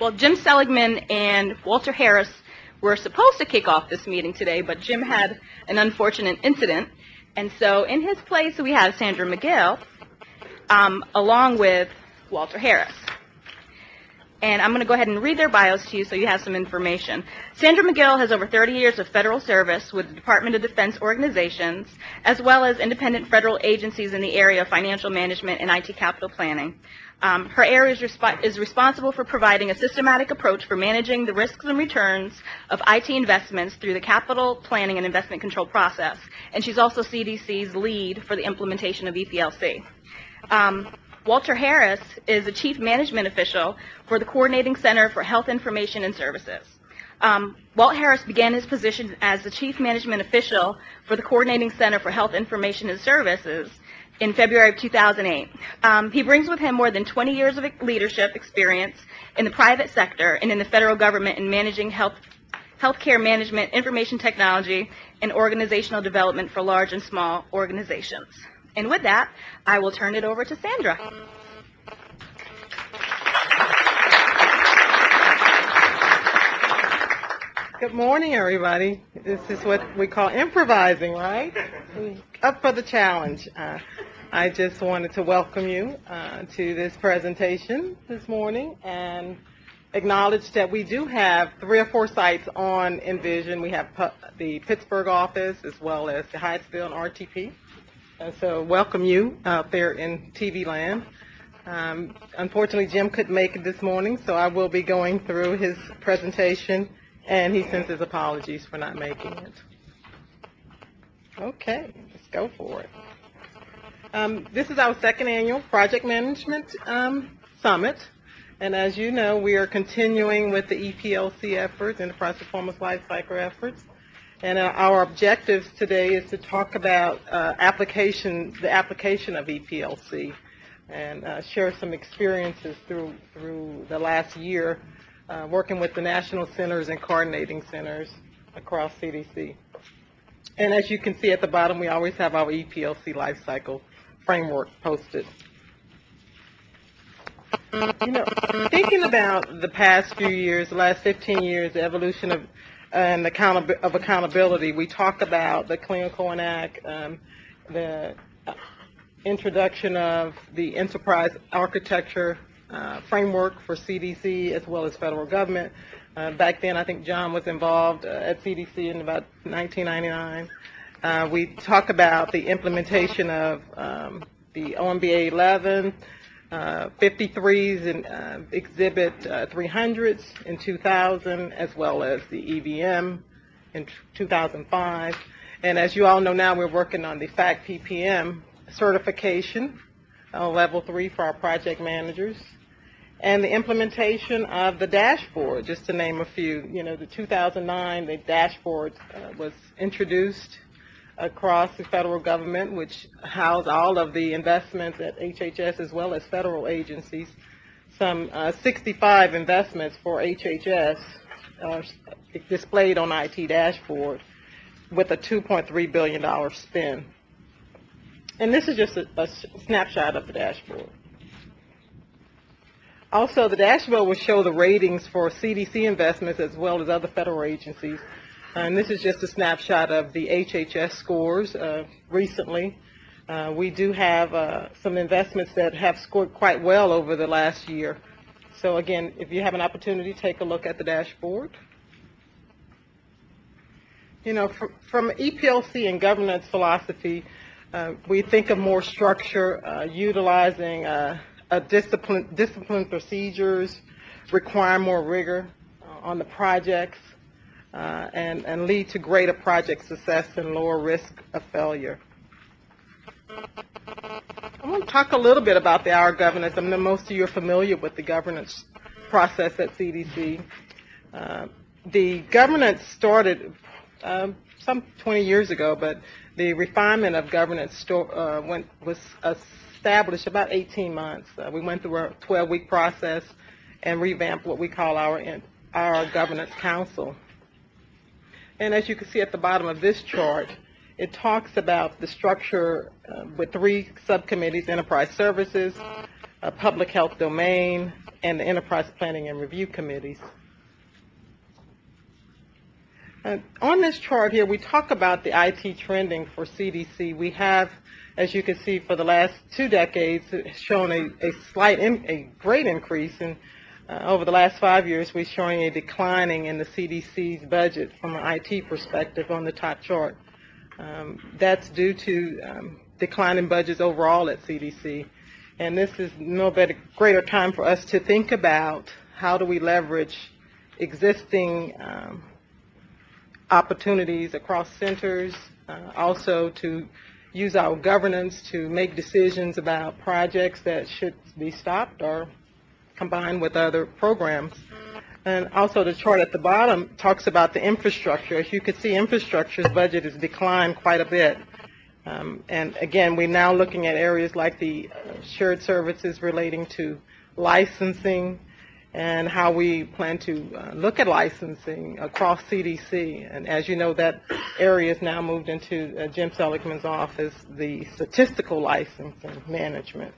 Well, Jim Seligman and Walter Harris were supposed to kick off this meeting today, but Jim had an unfortunate incident. And so in his place, we have Sandra McGill, along with Walter Harris. And I'm going to go ahead and read their bios to you so you have some information. Sandra McGill has over 30 years of federal service with the Department of Defense organizations, as well as independent federal agencies in the area of financial management and IT capital planning. Her area is responsible for providing a systematic approach for managing the risks and returns of IT investments through the capital planning and investment control process. And she's also CDC's lead for the implementation of EPLC. Walter Harris is the Chief Management Official for the Coordinating Center for Health Information and Services. Walt Harris began his position as the Chief Management Official for the Coordinating Center for Health Information and Services in February of 2008. He brings with him more than 20 years of leadership experience in the private sector and in the federal government in managing healthcare management, information technology, and organizational development for large and small organizations. And with that, I will turn it over to Sandra. Good morning, everybody. This is what we call improvising, right? Up for the challenge. I just wanted to welcome you to this presentation this morning and acknowledge that we do have 3 or 4 sites on Envision. We have the Pittsburgh office as well as the Hyattsville and RTP. And so welcome you out there in TV land. Unfortunately, Jim couldn't make it this morning, so I will be going through his presentation, and he sends his apologies for not making it. Okay, let's go for it. This is our 2nd annual Project Management Summit, and as you know, we are continuing with the EPLC efforts, Enterprise Performance Lifecycle efforts. And our objectives today is to talk about the application of EPLC and share some experiences through the last year working with the national centers and coordinating centers across CDC. And as you can see at the bottom, we always have our EPLC lifecycle framework posted. Thinking about the past few years, the last 15 years, the evolution of accountability, we talk about the Clean Code Act, the introduction of the enterprise architecture framework for CDC as well as federal government. Back then, I think John was involved at CDC in about 1999. We talk about the implementation of the OMBA 11, 53s and Exhibit 300s in 2000, as well as the EVM in 2005. And as you all know now, we're working on the FACT PPM certification, level 3 for our project managers, and the implementation of the dashboard, just to name a few. The 2009, the dashboard was introduced across the federal government, which housed all of the investments at HHS as well as federal agencies. Some 65 investments for HHS displayed on IT dashboard with a $2.3 billion spend. And this is just a snapshot of the dashboard. Also, the dashboard will show the ratings for CDC investments as well as other federal agencies. And this is just a snapshot of the HHS scores recently. We do have some investments that have scored quite well over the last year. So again, if you have an opportunity, take a look at the dashboard. From EPLC and governance philosophy, we think of more structure, utilizing discipline procedures, require more rigor on the projects, and lead to greater project success and lower risk of failure. I want to talk a little bit about the Our Governance. I know most of you are familiar with the governance process at CDC. The governance started some 20 years ago, but the refinement of governance was established about 18 months. We went through a 12-week process and revamped what we call our Governance Council. And as you can see at the bottom of this chart, it talks about the structure with 3 subcommittees: enterprise services, public health domain, and the enterprise planning and review committees. On this chart here, we talk about the IT trending for CDC. We have, as you can see, for the last 2 decades, shown a great increase, and over the last 5 years, we're showing a declining in the CDC's budget from an IT perspective on the top chart. That's due to declining budgets overall at CDC, and this is no greater time for us to think about how do we leverage existing opportunities across centers, also to use our governance to make decisions about projects that should be stopped or combined with other programs. And also the chart at the bottom talks about the infrastructure. As you can see, infrastructure's budget has declined quite a bit. And again, we're now looking at areas like the shared services relating to licensing, and how we plan to look at licensing across CDC. And as you know, that area is now moved into Jim Seligman's office, the statistical licensing management.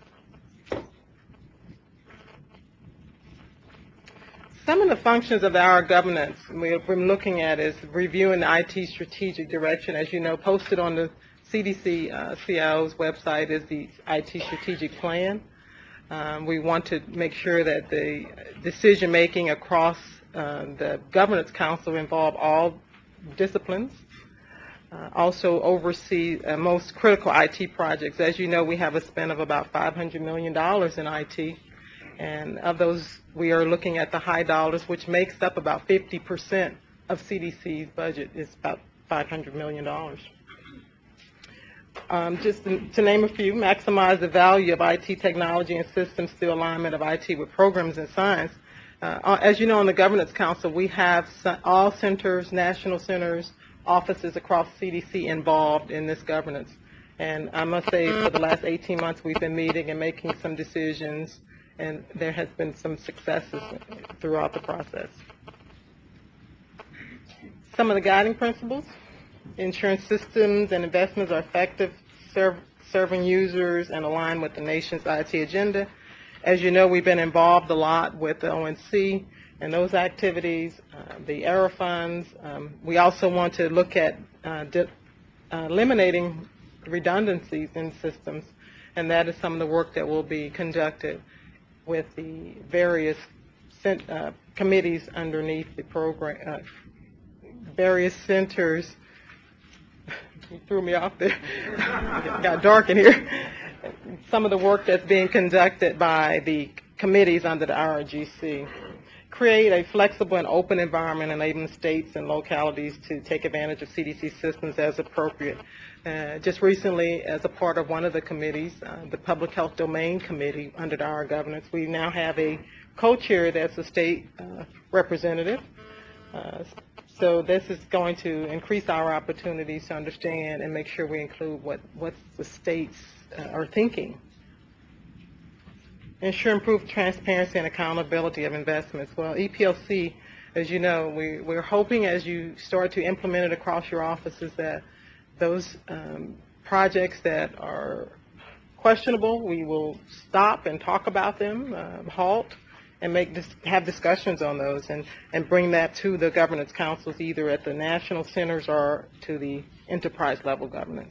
Some of the functions of our governance we've been looking at is reviewing the IT strategic direction. As you know, posted on the CDC CIO's website is the IT strategic plan. We want to make sure that the decision-making across the Governance Council involve all disciplines. Also oversee most critical IT projects. As you know, we have a spend of about $500 million in IT, and of those, we are looking at the high dollars, which makes up about 50% of CDC's budget, is about $500 million. Just to name a few: maximize the value of IT technology and systems through alignment of IT with programs and science. As you know, in the Governance Council, we have all centers, national centers, offices across CDC involved in this governance. And I must say, for the last 18 months, we've been meeting and making some decisions, and there has been some successes throughout the process. Some of the guiding principles: insurance systems and investments are effective, serving users, and align with the nation's IT agenda. As you know, we've been involved a lot with the ONC and those activities, the ERA funds. We also want to look at eliminating redundancies in systems, and that is some of the work that will be conducted with the various committees underneath the program, various centers. You threw me off there. It got dark in here. Some of the work that's being conducted by the committees under the IRGC. Create a flexible and open environment enabling states and localities to take advantage of CDC systems as appropriate. Just recently, as a part of one of the committees, the Public Health Domain Committee under our governance, we now have a co-chair that's a state representative. So this is going to increase our opportunities to understand and make sure we include what the states are thinking. Ensure improved transparency and accountability of investments. Well, EPLC, as you know, we're hoping as you start to implement it across your offices that those projects that are questionable, we will stop and talk about them, halt, and have discussions on those, and bring that to the governance councils, either at the national centers or to the enterprise level governance.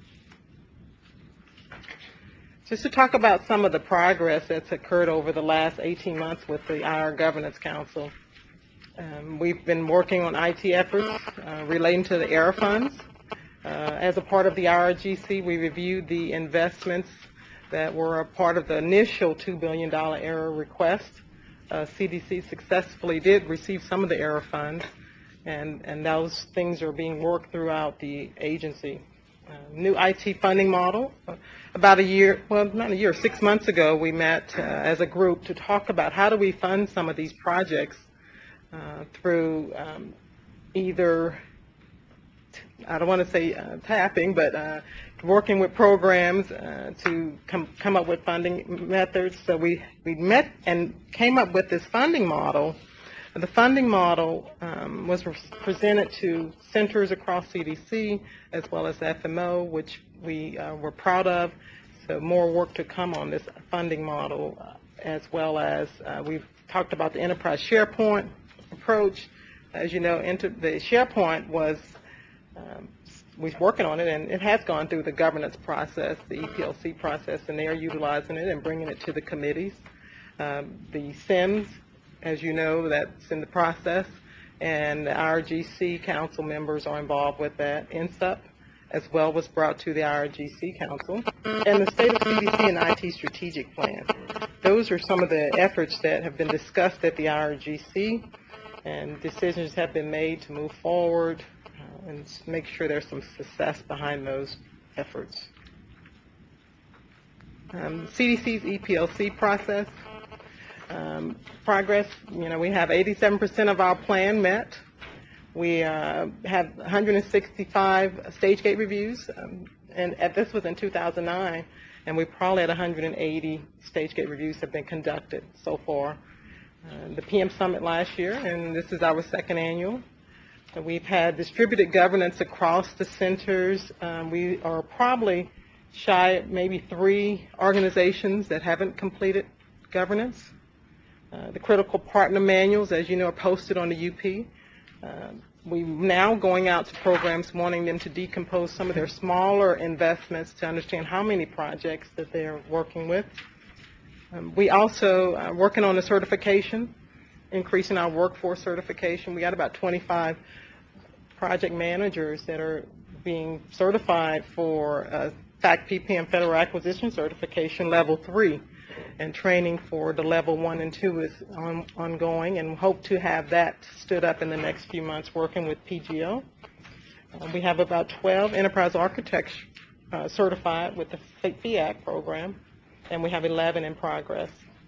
Just to talk about some of the progress that's occurred over the last 18 months with the IR Governance Council. We've been working on IT efforts relating to the ERA funds. As a part of the IRGC, we reviewed the investments that were a part of the initial $2 billion ERA request. CDC successfully did receive some of the ERA funds, and those things are being worked throughout the agency. New IT funding model. About a year, well, not a year, 6 months ago, we met as a group to talk about how do we fund some of these projects through either, I don't want to say tapping, but working with programs to come up with funding methods. So we met and came up with this funding model. The funding model was presented to centers across CDC as well as FMO, which we were proud of. So more work to come on this funding model, as well as we've talked about the enterprise SharePoint approach. As you know, the SharePoint was, we're working on it, and it has gone through the governance process, the EPLC process, and they are utilizing it and bringing it to the committees. The SIMS, as you know, that's in the process, and the IRGC council members are involved with that. INSUP as well was brought to the IRGC council, and the state of CDC and IT strategic plan. Those are some of the efforts that have been discussed at the IRGC, and decisions have been made to move forward and make sure there's some success behind those efforts. CDC's EPLC process. Progress, we have 87% of our plan met. We have 165 stage gate reviews, and this was in 2009, and we probably had 180 stage gate reviews have been conducted so far. The PM Summit last year, and this is our second annual. We've had distributed governance across the centers. We are probably shy of maybe 3 organizations that haven't completed governance. The critical partner manuals, as you know, are posted on the UP. We're now going out to programs wanting them to decompose some of their smaller investments to understand how many projects that they're working with. We also are working on the certification, increasing our workforce certification. We got about 25 project managers that are being certified for FACT PPM Federal Acquisition Certification Level 3, and training for the Level 1 and 2 is ongoing, and hope to have that stood up in the next few months working with PGO. We have about 12 enterprise architects certified with the FIAC program, and we have 11 in progress.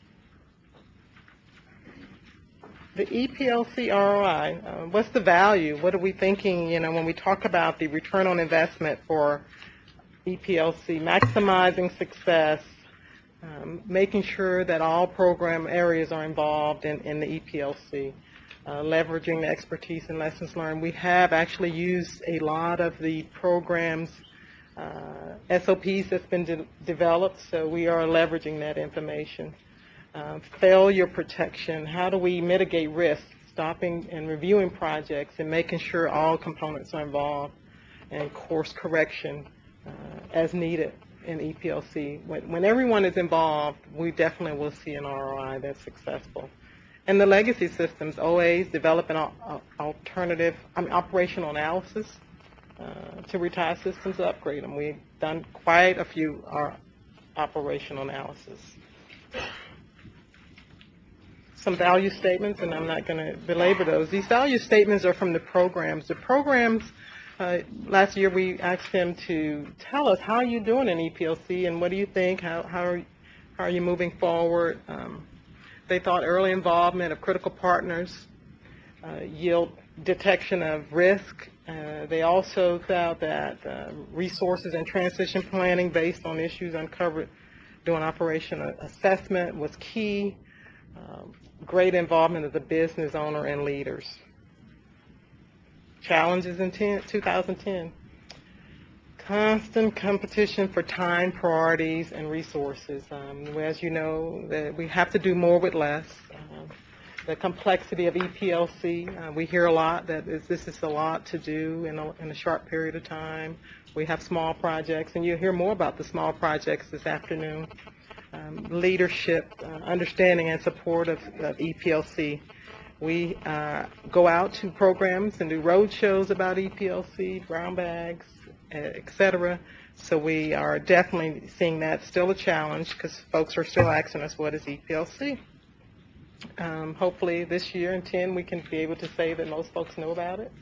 The EPLC ROI, what's the value? What are we thinking, when we talk about the return on investment for EPLC, maximizing success, making sure that all program areas are involved in the EPLC, leveraging the expertise and lessons learned. We have actually used a lot of the programs, SOPs that's been developed, so we are leveraging that information. Failure protection, how do we mitigate risk, stopping and reviewing projects and making sure all components are involved, and course correction as needed in EPLC. When everyone is involved, we definitely will see an ROI that's successful. And the legacy systems, OAs, develop an operational analysis to retire systems, to upgrade them. We've done quite a few operational analysis. Some value statements, and I'm not going to belabor those. These value statements are from the programs. The programs, last year we asked them to tell us how you're doing in EPLC and what do you think, how are you moving forward. They thought early involvement of critical partners yield detection of risk. They also thought that resources and transition planning based on issues uncovered during operational assessment was key. Great involvement of the business owner and leaders. Challenges in 2010. Constant competition for time, priorities, and resources. As you know, that we have to do more with less. The complexity of EPLC, we hear a lot that this is a lot to do in a short period of time. We have small projects, and you'll hear more about the small projects this afternoon. Leadership, understanding and support of EPLC. We go out to programs and do road shows about EPLC, brown bags, etc. So we are definitely seeing that still a challenge because folks are still asking us what is EPLC. Hopefully this year in 10 we can be able to say that most folks know about it.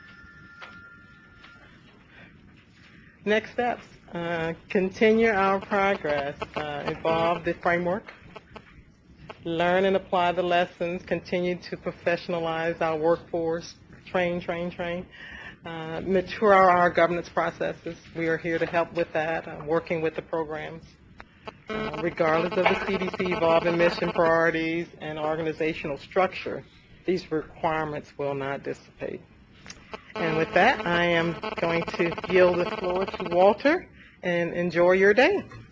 Next steps, continue our progress, evolve the framework, learn and apply the lessons, continue to professionalize our workforce, train, mature our governance processes. We are here to help with that, working with the programs. Regardless of the CDC evolving mission priorities and organizational structure, these requirements will not dissipate. And with that, I am going to yield the floor to Walter, and enjoy your day.